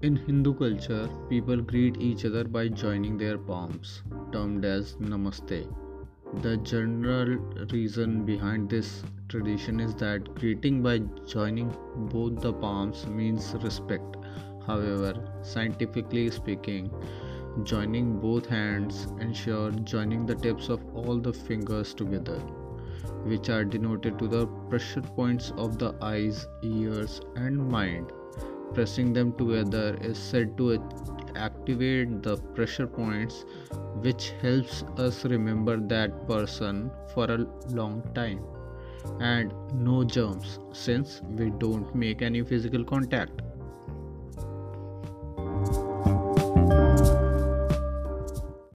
In Hindu culture, people greet each other by joining their palms, termed as Namaste. The general reason behind this tradition is that greeting by joining both the palms means respect. However, scientifically speaking, joining both hands ensure joining the tips of all the fingers together, which are denoted to the pressure points of the eyes, ears, and mind. Pressing them together is said to activate the pressure points, which helps us remember that person for a long time. And no germs, since we don't make any physical contact.